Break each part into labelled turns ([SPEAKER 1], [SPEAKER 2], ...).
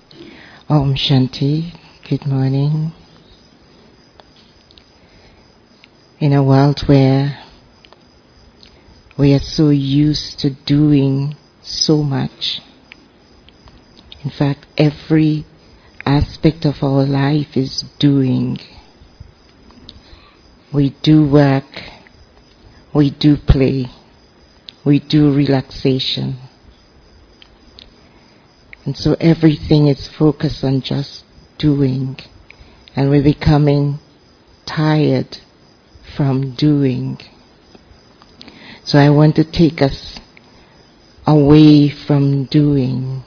[SPEAKER 1] Om Shanti, good morning. In a world where we are so used to doing so much, in fact every aspect of our life is doing. We do work, we do play, we do relaxation. And so everything is focused on just doing, and we're becoming tired from doing. So I want to take us away from doing,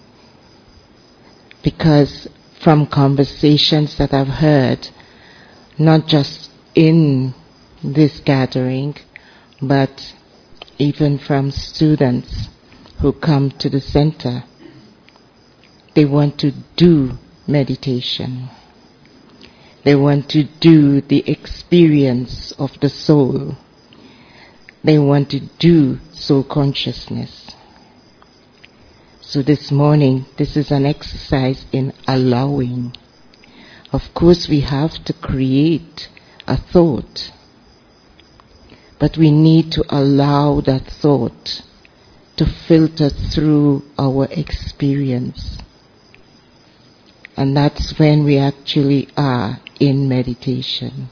[SPEAKER 1] because from conversations that I've heard, not just in this gathering, but even from students who come to the center, they want to do meditation. They want to do the experience of the soul. They want to do soul consciousness. So this morning, this is an exercise in allowing. Of course, we have to create a thought, but we need to allow that thought to filter through our experience. And that's when we actually are in meditation.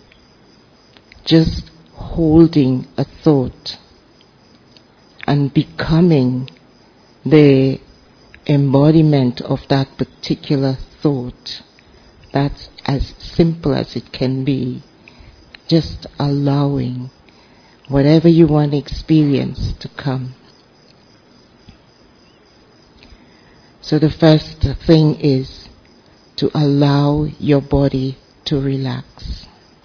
[SPEAKER 1] Just holding a thought and becoming the embodiment of that particular thought. That's as simple as it can be. Just allowing whatever you want to experience to come. So the first thing is to allow your body to relax.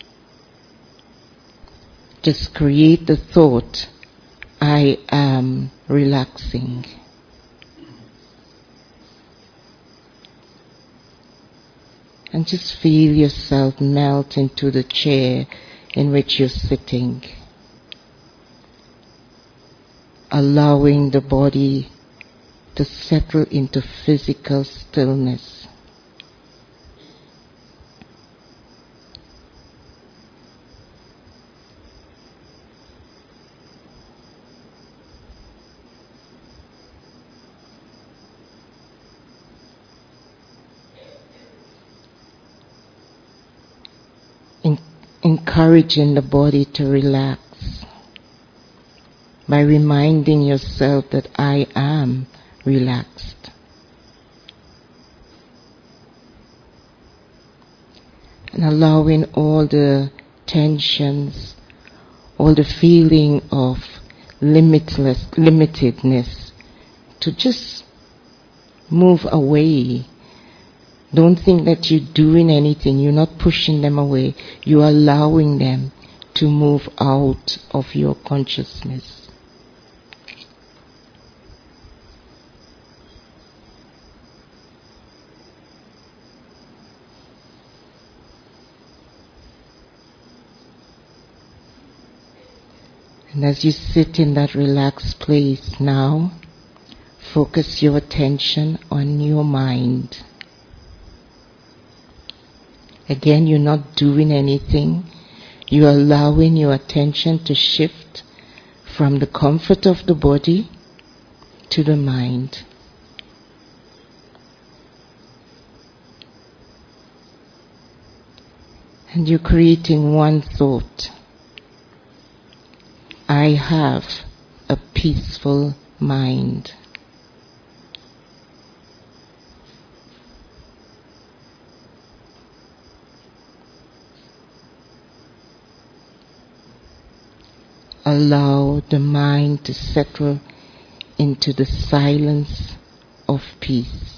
[SPEAKER 1] Just create the thought, I am relaxing. And just feel yourself melt into the chair in which you're sitting. Allowing the body to settle into physical stillness. Encouraging the body to relax by reminding yourself that I am relaxed. And allowing all the tensions, all the feeling of limitedness to just move away. Don't think that you're doing anything. You're not pushing them away. You're allowing them to move out of your consciousness. And as you sit in that relaxed place now, focus your attention on your mind. Again, you're not doing anything. You're allowing your attention to shift from the comfort of the body to the mind. And you're creating one thought. I have a peaceful mind. Allow the mind to settle into the silence of peace.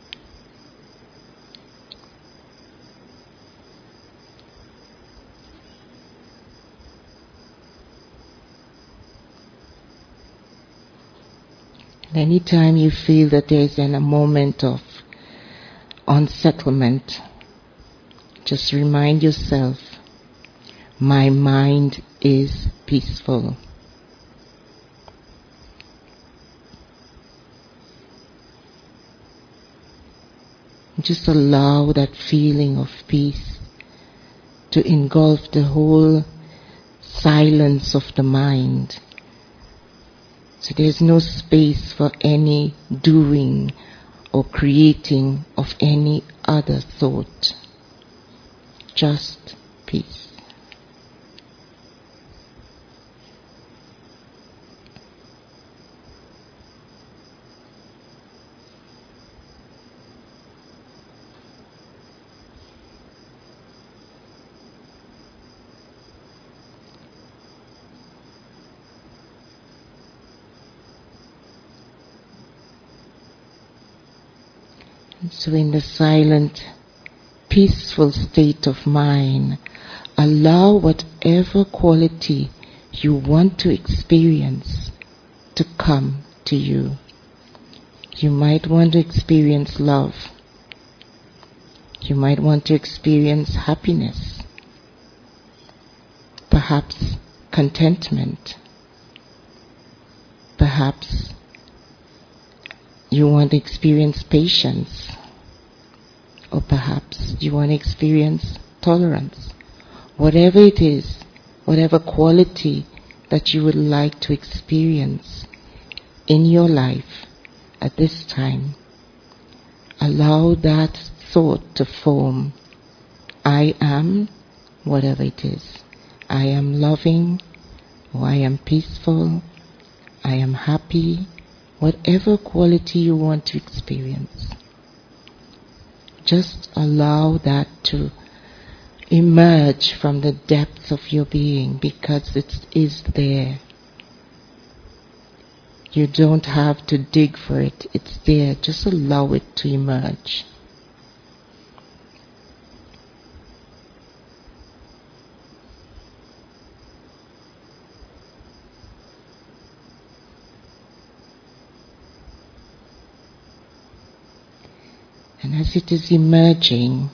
[SPEAKER 1] And anytime you feel that there is a moment of unsettlement, just remind yourself, my mind is peaceful. just allow that feeling of peace to engulf the whole silence of the mind. So there's no space for any doing or creating of any other thought. Just peace. So in the silent, peaceful state of mind, allow whatever quality you want to experience to come to you. You might want to experience love. You might want to experience happiness. Perhaps contentment. Perhaps you want to experience patience, or perhaps you want to experience tolerance. Whatever it is, whatever quality that you would like to experience in your life at this time, allow that thought to form. I am whatever it is. I am loving, or I am peaceful, I am happy. Whatever quality you want to experience, just allow that to emerge from the depths of your being, because it is there. You don't have to dig for it, it's there. Just allow it to emerge. And as it is emerging,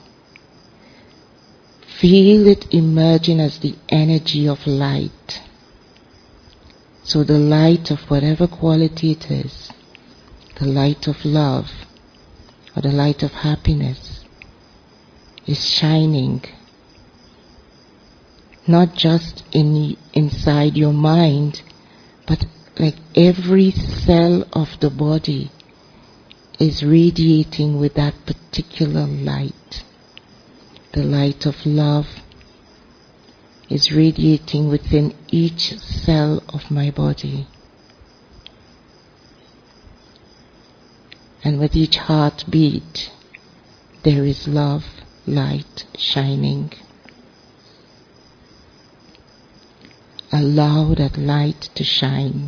[SPEAKER 1] feel it emerging as the energy of light. So the light of whatever quality it is, the light of love or the light of happiness, is shining not just inside your mind, but like every cell of the body is radiating with that particular light. The light of love is radiating within each cell of my body. And with each heartbeat, there is love, light shining. Allow that light to shine.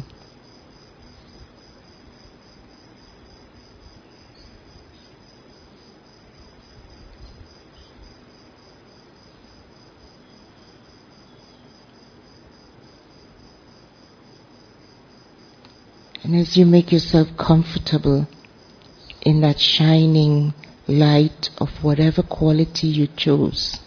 [SPEAKER 1] And as you make yourself comfortable in that shining light of whatever quality you chose,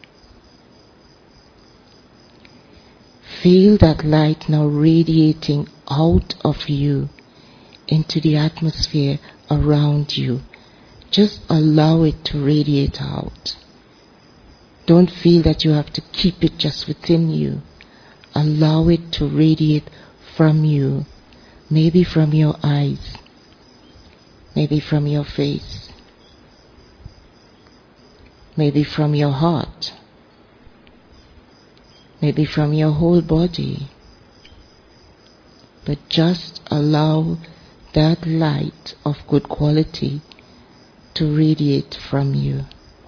[SPEAKER 1] feel that light now radiating out of you into the atmosphere around you. Just allow it to radiate out. Don't feel that you have to keep it just within you. Allow it to radiate from you. Maybe from your eyes, maybe from your face, maybe from your heart, maybe from your whole body. But just allow that light of good quality to radiate from you.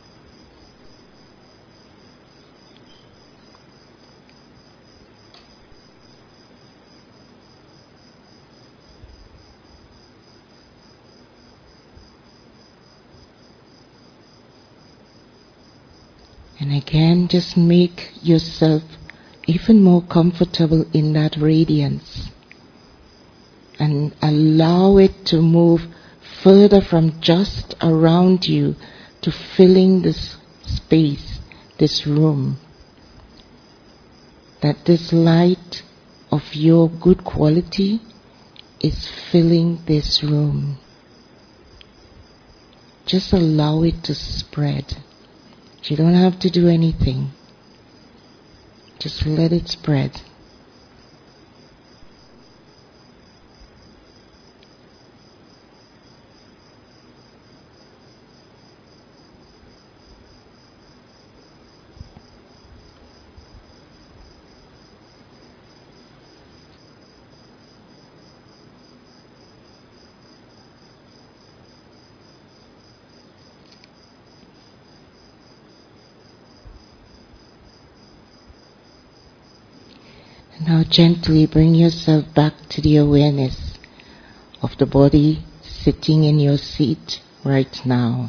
[SPEAKER 1] And again, just make yourself even more comfortable in that radiance. And allow it to move further from just around you to filling this space, this room. That this light of your good quality is filling this room. Just allow it to spread. You don't have to do anything. Just let it spread. Now gently bring yourself back to the awareness of the body sitting in your seat right now.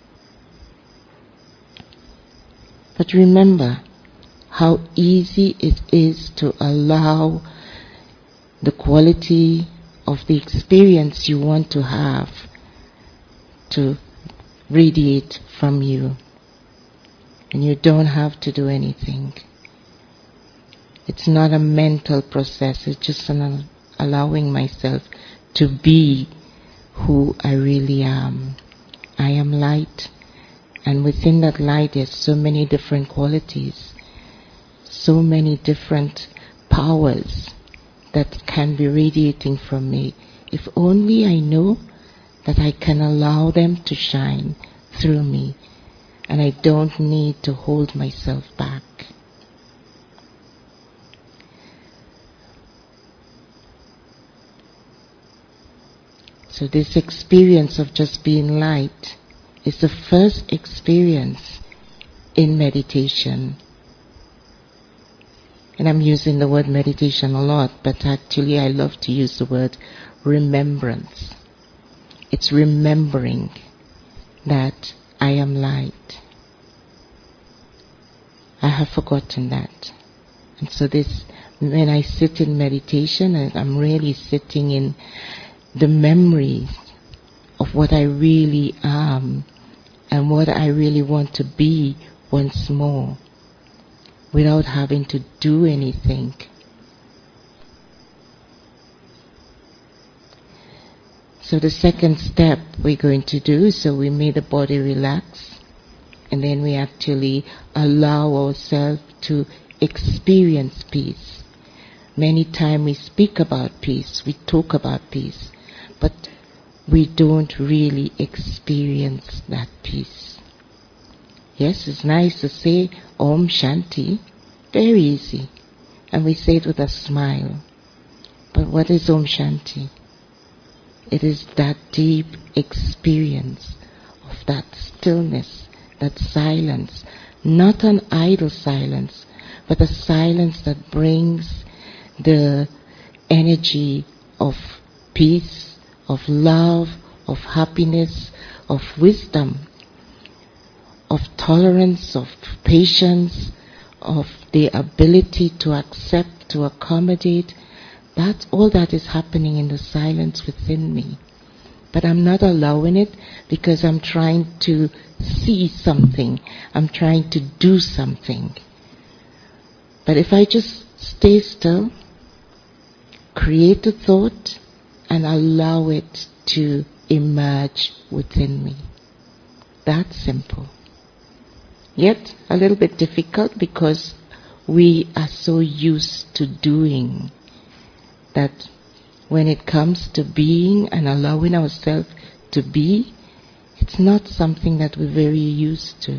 [SPEAKER 1] But remember how easy it is to allow the quality of the experience you want to have to radiate from you. And you don't have to do anything. It's not a mental process, it's just allowing myself to be who I really am. I am light, and within that light there's so many different qualities, so many different powers that can be radiating from me. If only I know that I can allow them to shine through me, and I don't need to hold myself back. So this experience of just being light is the first experience in meditation. And I'm using the word meditation a lot, but actually I love to use the word remembrance. It's remembering that I am light. I have forgotten that. And so when I sit in meditation, I'm really sitting in the memories of what I really am and what I really want to be once more, without having to do anything. So the second step we're going to do, so we made the body relax, and then we actually allow ourselves to experience peace. Many times we speak about peace, we talk about peace, but we don't really experience that peace. Yes, it's nice to say Om Shanti, very easy, and we say it with a smile. But what is Om Shanti? It is that deep experience of that stillness, that silence, not an idle silence, but a silence that brings the energy of peace, of love, of happiness, of wisdom, of tolerance, of patience, of the ability to accept, to accommodate. All that is happening in the silence within me. But I'm not allowing it because I'm trying to see something. I'm trying to do something. But if I just stay still, create a thought, and allow it to emerge within me. That's simple. Yet a little bit difficult because we are so used to doing that when it comes to being and allowing ourselves to be, it's not something that we're very used to.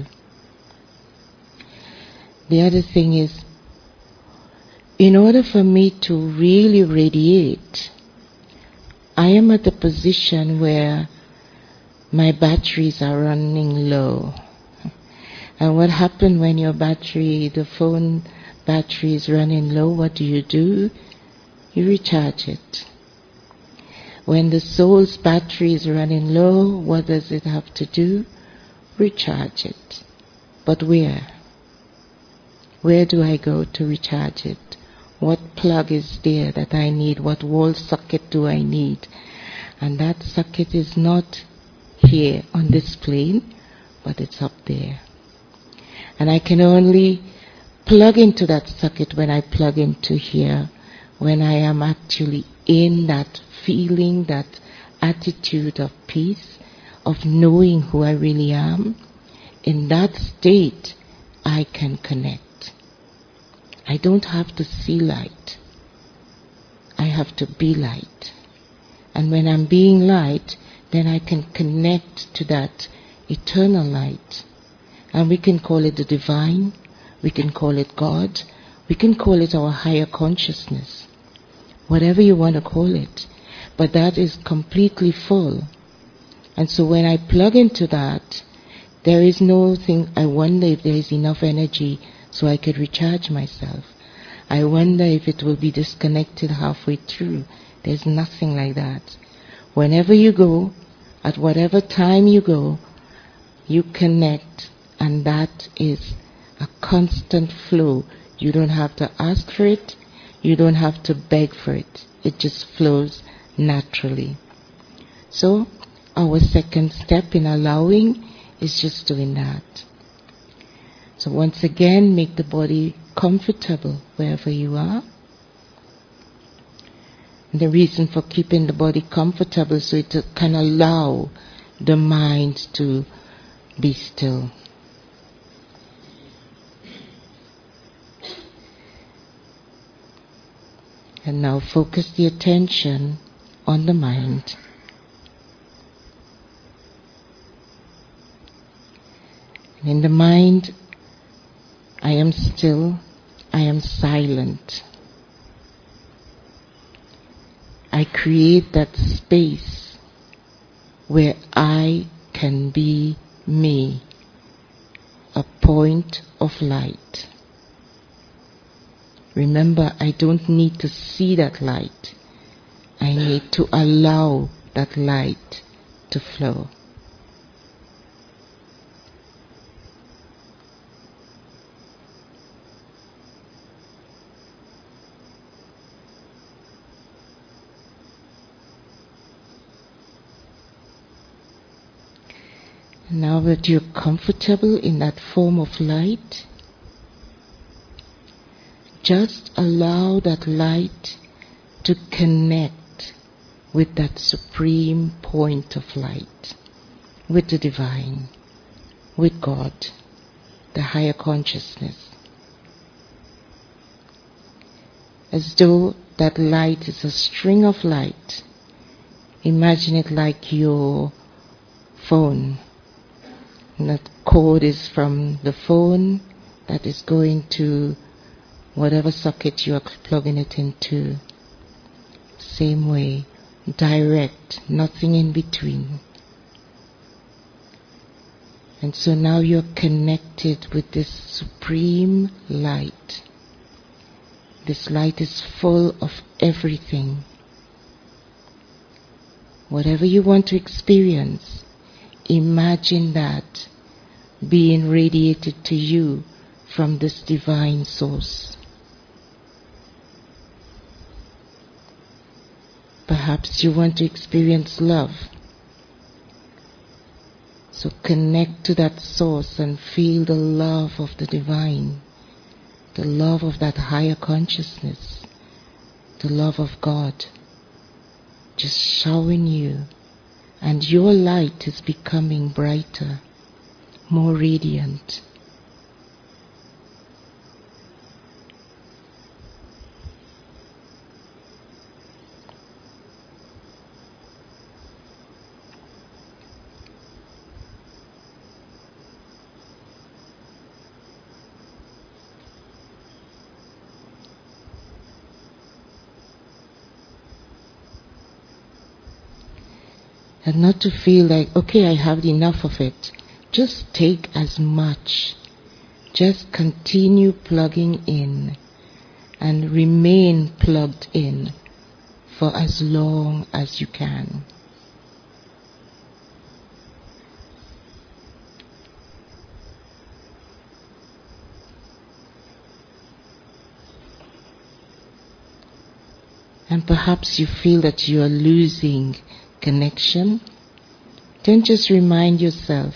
[SPEAKER 1] The other thing is, in order for me to really radiate, I am at a position where my batteries are running low. And what happens when your battery, the phone battery is running low? What do? You recharge it. When the soul's battery is running low, what does it have to do? Recharge it. But where? Where do I go to recharge it? What plug is there that I need? What wall socket do I need? And that socket is not here on this plane, but it's up there. And I can only plug into that socket when I plug into here, when I am actually in that feeling, that attitude of peace, of knowing who I really am, in that state I can connect. I don't have to see light. I have to be light. And when I'm being light, then I can connect to that eternal light. And we can call it the divine, we can call it God, we can call it our higher consciousness. Whatever you want to call it. But that is completely full. And so when I plug into that, there is no thing, I wonder if there is enough energy so I could recharge myself. I wonder if it will be disconnected halfway through. There's nothing like that. Whenever you go, at whatever time you go, you connect, and that is a constant flow. You don't have to ask for it. You don't have to beg for it. It just flows naturally. So, our second step in allowing is just doing that. So once again, make the body comfortable wherever you are. And the reason for keeping the body comfortable so it can allow the mind to be still. And now focus the attention on the mind. And in the mind, I am still, I am silent. I create that space where I can be me, a point of light. Remember, I don't need to see that light. I need to allow that light to flow. Now that you're comfortable in that form of light, just allow that light to connect with that supreme point of light, with the divine, with God, the higher consciousness. As though that light is a string of light. Imagine it like your phone. And that cord is from the phone that is going to whatever socket you are plugging it into. Same way, direct, nothing in between. And so now you're connected with this supreme light. This light is full of everything. Whatever you want to experience, imagine that being radiated to you from this divine source. Perhaps you want to experience love. So connect to that source and feel the love of the divine, the love of that higher consciousness, the love of God, just showering you. And your light is becoming brighter, more radiant. And not to feel like, okay, I have enough of it. Just take as much. Just continue plugging in and remain plugged in for as long as you can. And perhaps you feel that you are losing connection, then just remind yourself,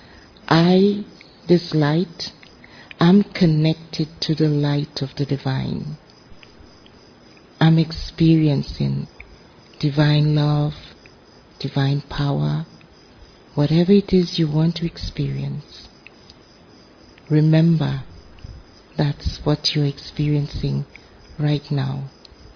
[SPEAKER 1] this light, I'm connected to the light of the divine. I'm experiencing divine love, divine power, Whatever it is you want to experience, remember that's what you're experiencing right now.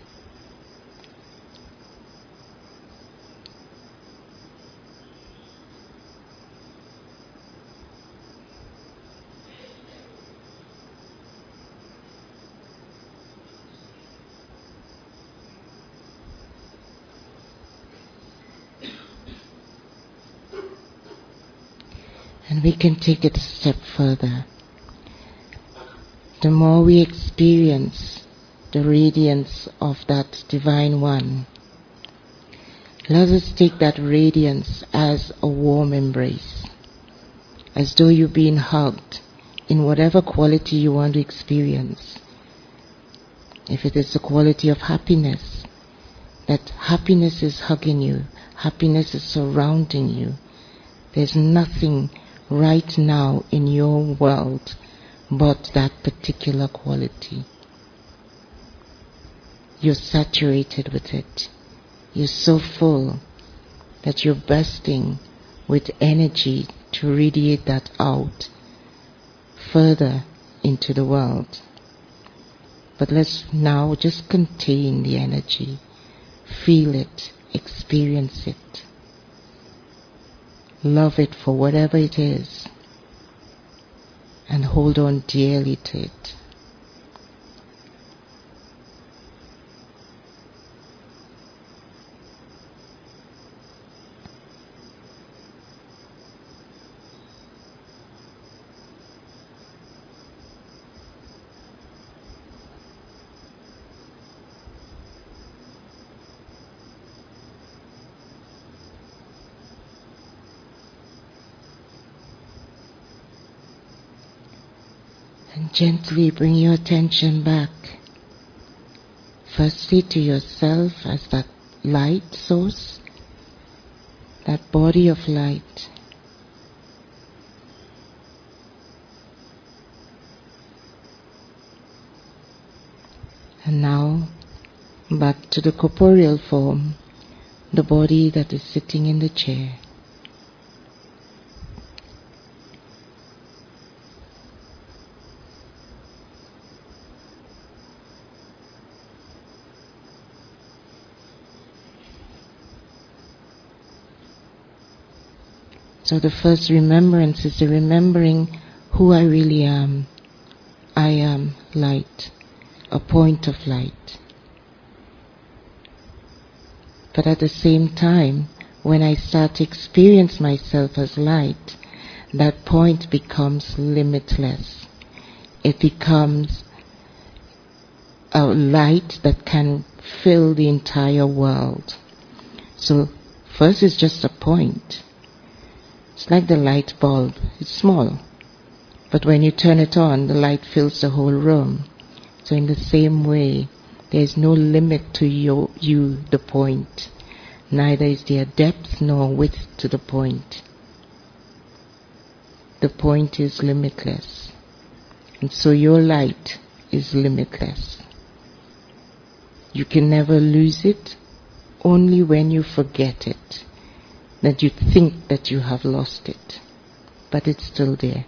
[SPEAKER 1] And we can take it a step further. The more we experience the radiance of that Divine One, let us take that radiance as a warm embrace, as though you're being hugged in whatever quality you want to experience. If it is the quality of happiness, that happiness is hugging you, happiness is surrounding you. There's nothing right now in your world but that particular quality. You're saturated with it. You're so full that you're bursting with energy to radiate that out further into the world. But let's now just contain the energy, feel it, experience it. Love it for whatever it is, and hold on dearly to it. And gently bring your attention back, firstly to yourself as that light source, that body of light. And now back to the corporeal form, the body that is sitting in the chair. So the first remembrance is the remembering who I really am. I am light, a point of light. But at the same time, when I start to experience myself as light, that point becomes limitless. It becomes a light that can fill the entire world. So first it's just a point. It's like the light bulb. It's small. But when you turn it on, the light fills the whole room. So in the same way, there is no limit to you, the point. Neither is there depth nor width to the point. The point is limitless. And so your light is limitless. You can never lose it, only when you forget it that you think that you have lost it, but it's still there.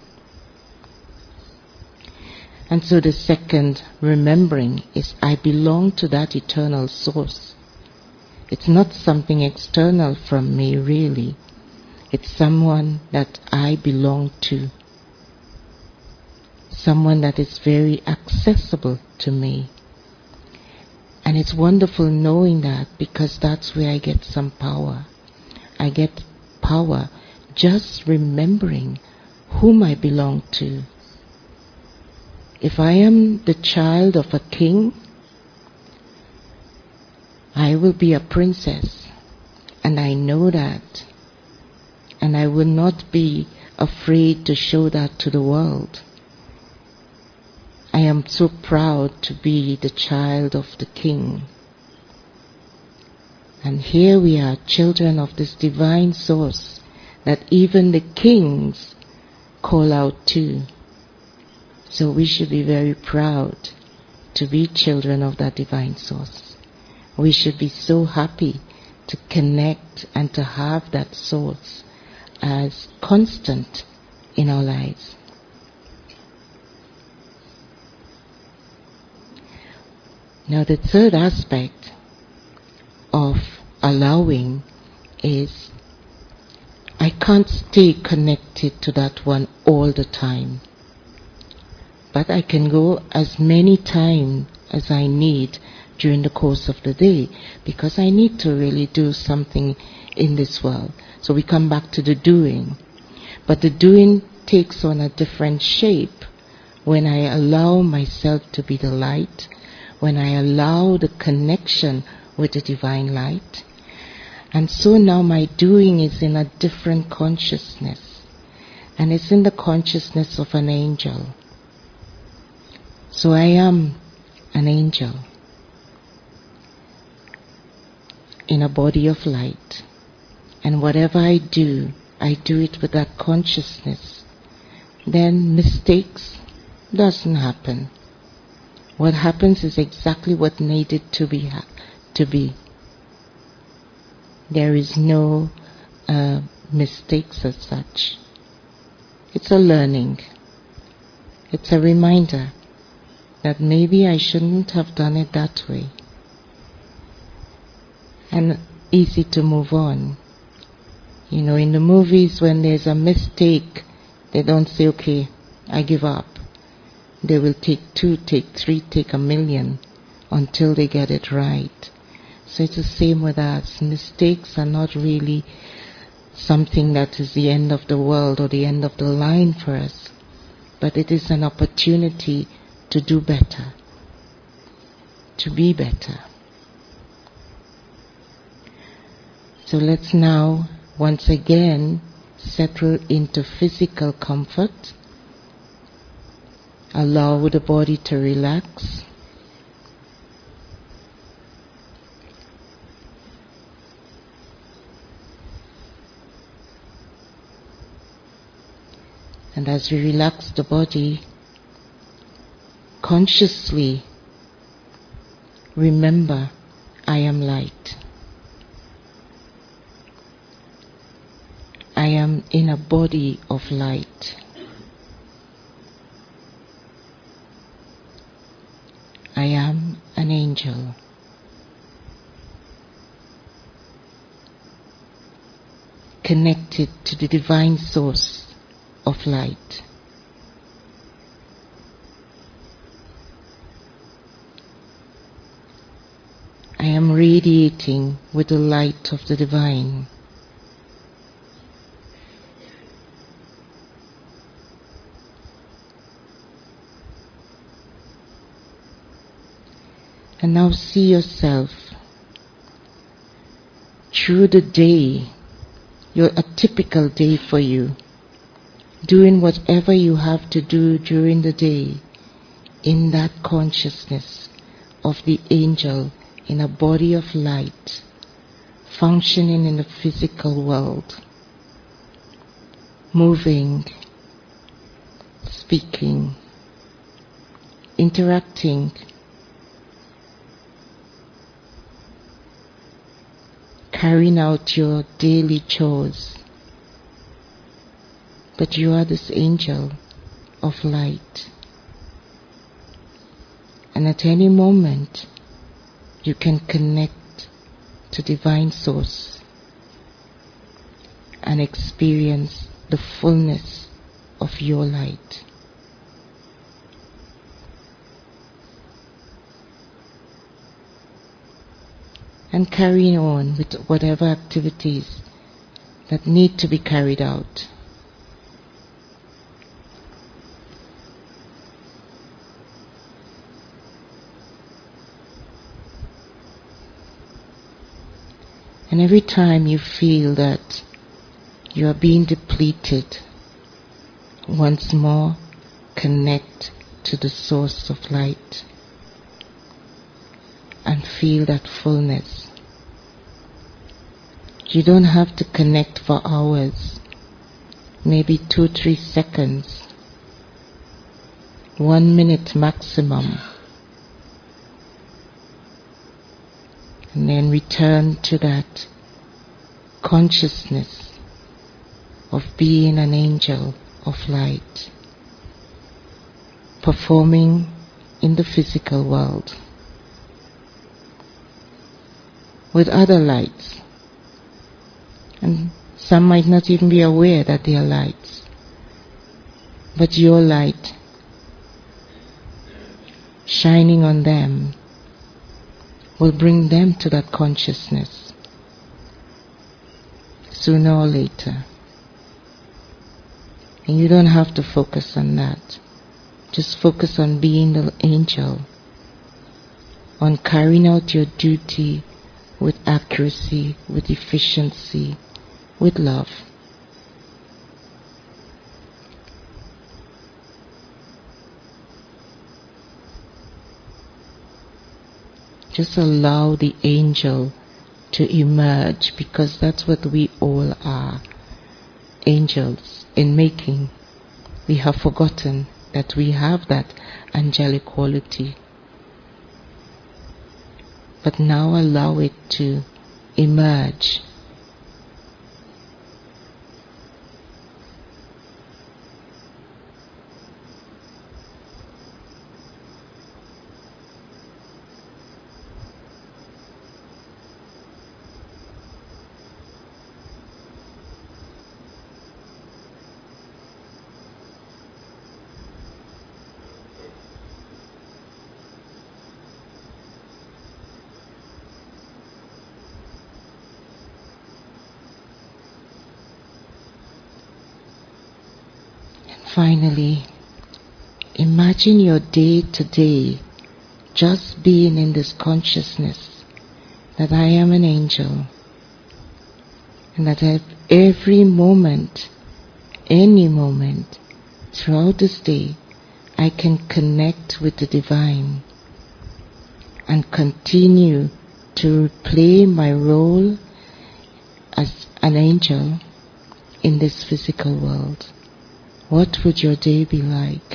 [SPEAKER 1] And so the second remembering is I belong to that eternal source. It's not something external from me really. It's someone that I belong to. Someone that is very accessible to me. And it's wonderful knowing that, because that's where I get some power. I get power just remembering whom I belong to. If I am the child of a king, I will be a princess, and I know that. And I will not be afraid to show that to the world. I am so proud to be the child of the king. And here we are, children of this divine source that even the kings call out to. So we should be very proud to be children of that divine source. We should be so happy to connect and to have that source as constant in our lives. Now the third aspect of allowing is I can't stay connected to that one all the time, but I can go as many times as I need during the course of the day, because I need to really do something in this world. So we come back to the doing, but the doing takes on a different shape when I allow myself to be the light, when I allow the connection with the divine light. And so now my doing is in a different consciousness, and it's in the consciousness of an angel. So I am an angel in a body of light, and whatever I do it with that consciousness. Then mistakes doesn't happen. What happens is exactly what needed to be. There is no mistakes as such. It's a learning. It's a reminder that maybe I shouldn't have done it that way. And easy to move on. You know, in the movies, when there's a mistake, they don't say, okay, I give up. They will take 2, take 3, take 1,000,000 until they get it right. So it's the same with us. Mistakes are not really something that is the end of the world or the end of the line for us, but it is an opportunity to do better, to be better. So let's now once again settle into physical comfort. Allow the body to relax. And as we relax the body, consciously remember, I am light. I am in a body of light. I am an angel. Connected to the divine source of light. I am radiating with the light of the divine. And now see yourself through the day, a typical day for you, doing whatever you have to do during the day in that consciousness of the angel in a body of light, functioning in the physical world, moving, speaking, interacting, carrying out your daily chores. But you are this angel of light. And at any moment, you can connect to divine source and experience the fullness of your light. And carrying on with whatever activities that need to be carried out. And every time you feel that you are being depleted, once more connect to the source of light and feel that fullness. You don't have to connect for hours, maybe 2-3 seconds, 1 minute maximum, and then return to that consciousness of being an angel of light, performing in the physical world with other lights. And some might not even be aware that they are lights. But your light shining on them will bring them to that consciousness sooner or later. And you don't have to focus on that. Just focus on being the angel, on carrying out your duty with accuracy, with efficiency, with love. Just allow the angel to emerge, because that's what we all are, angels in making. We have forgotten that we have that angelic quality. But now allow it to emerge. Finally, imagine your day to day just being in this consciousness that I am an angel, and that at every moment, any moment throughout this day, I can connect with the divine and continue to play my role as an angel in this physical world. What would your day be like?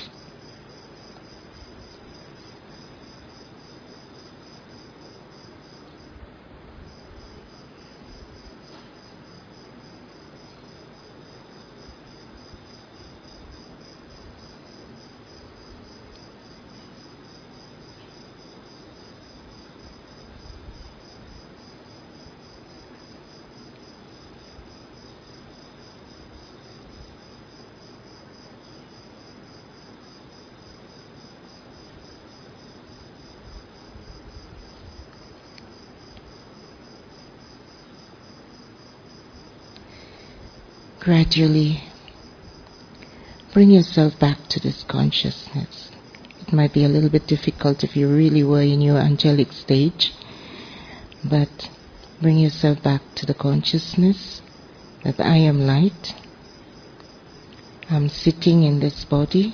[SPEAKER 1] Gradually, bring yourself back to this consciousness. It might be a little bit difficult if you really were in your angelic stage, but bring yourself back to the consciousness that I am light. I'm sitting in this body.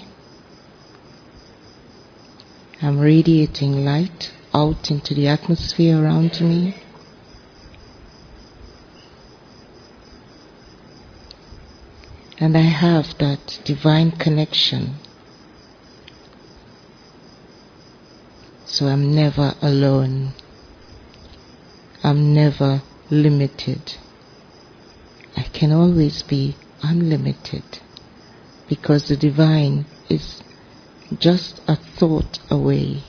[SPEAKER 1] I'm radiating light out into the atmosphere around me. And I have that divine connection. So I'm never alone. I'm never limited. I can always be unlimited, because the divine is just a thought away.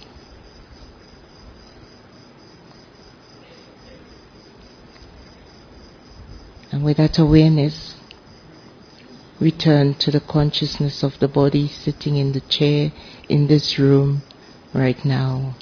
[SPEAKER 1] And with that awareness, return to the consciousness of the body sitting in the chair in this room right now.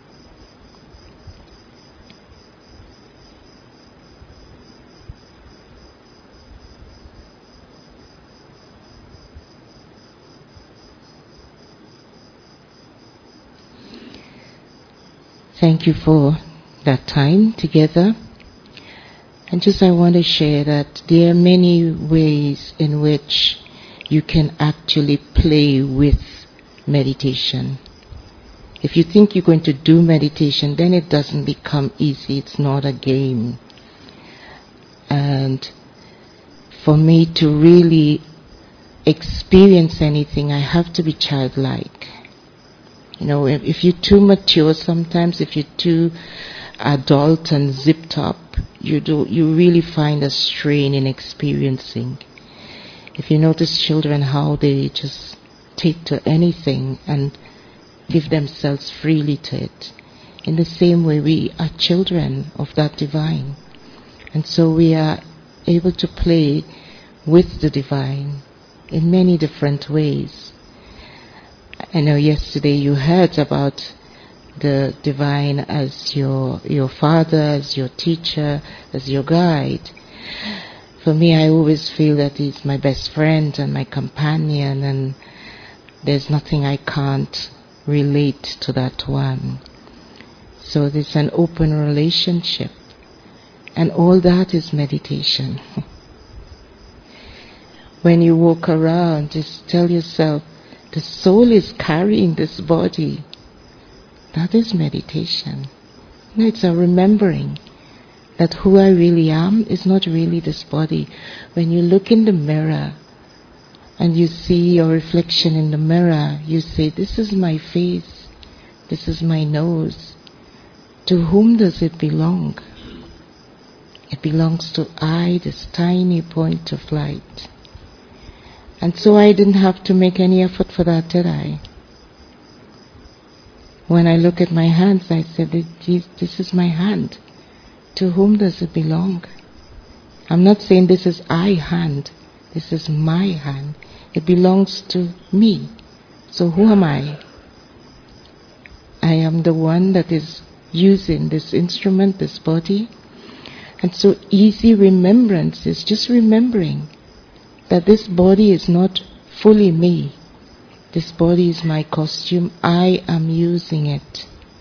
[SPEAKER 1] Thank you for that time together. And just I want to share that there are many ways in which you can actually play with meditation. If you think you're going to do meditation, then it doesn't become easy. It's not a game. And for me to really experience anything, I have to be childlike. You know, if you're too mature sometimes, if you're too adult and zipped up, you really find a strain in experiencing. If you notice children, how they just take to anything and give themselves freely to it. In the same way, we are children of that divine. And so we are able to play with the divine in many different ways. I know yesterday you heard about the divine as your father, as your teacher, as your guide. For me, I always feel that he's my best friend and my companion, and there's nothing I can't relate to that one. So there's an open relationship, and all that is meditation. When you walk around, just tell yourself, the soul is carrying this body. That is meditation. No, it's a remembering that who I really am is not really this body. When you look in the mirror and you see your reflection in the mirror, you say, this is my face, this is my nose. To whom does it belong? It belongs to I, this tiny point of light. And so I didn't have to make any effort for that, did I? When I look at my hands, I said, this is my hand. To whom does it belong? I'm not saying this is I hand. This is my hand. It belongs to me. So who am I? I am the one that is using this instrument, this body. And so easy remembrance is just remembering that this body is not fully me. This body is my costume. I am using it.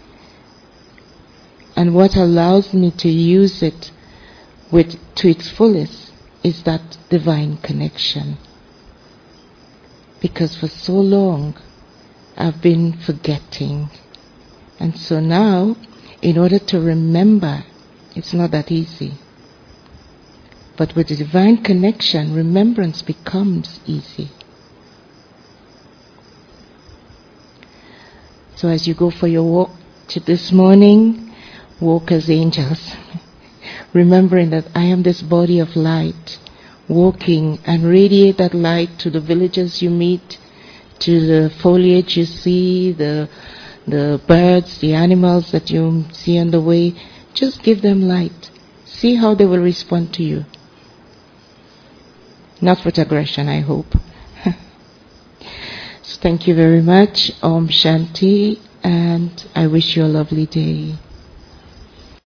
[SPEAKER 1] And what allows me to use it to its fullest is that divine connection. Because for so long I've been forgetting. And so now, in order to remember, it's not that easy. But with the divine connection, remembrance becomes easy. So as you go for your walk this morning, walk as angels, remembering that I am this body of light, walking and radiate that light to the villagers you meet, to the foliage you see, the birds, the animals that you see on the way. Just give them light. See how they will respond to you. Not with aggression, I hope. So thank you very much. Om Shanti, and I wish you a lovely day.